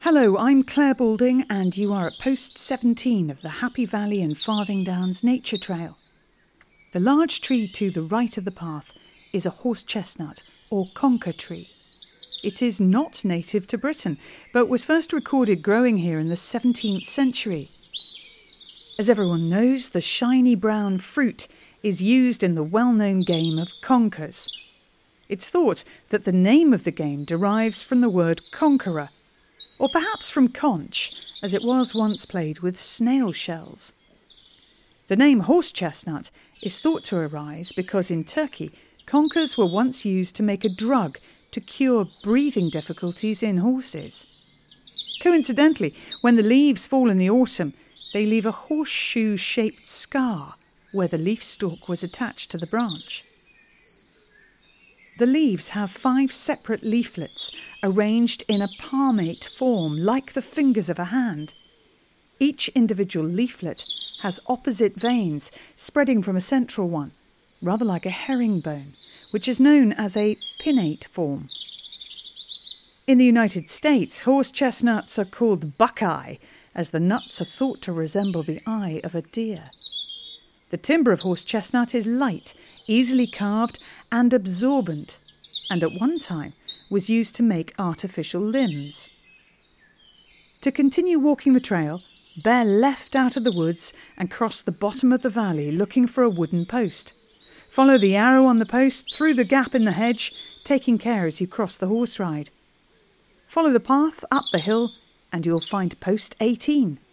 Hello, I'm Claire Balding and you are at post 17 of the Happy Valley and Farthing Downs Nature Trail. The large tree to the right of the path is a horse chestnut or conker tree. It is not native to Britain, but was first recorded growing here in the 17th century. As everyone knows, the shiny brown fruit is used in the well-known game of conkers. It's thought that the name of the game derives from the word conqueror, or perhaps from conch, as it was once played with snail shells. The name horse chestnut is thought to arise because in Turkey, conkers were once used to make a drug to cure breathing difficulties in horses. Coincidentally, when the leaves fall in the autumn, they leave a horseshoe-shaped scar where the leaf stalk was attached to the branch. The leaves have 5 separate leaflets arranged in a palmate form like the fingers of a hand. Each individual leaflet has opposite veins spreading from a central one, rather like a herringbone, which is known as a pinnate form. In the United States, horse chestnuts are called buckeye, as the nuts are thought to resemble the eye of a deer. The timber of horse chestnut is light, easily carved and absorbent, and at one time was used to make artificial limbs. To continue walking the trail, bear left out of the woods and cross the bottom of the valley looking for a wooden post. Follow the arrow on the post through the gap in the hedge, taking care as you cross the horse ride. Follow the path up the hill and you'll find post 18.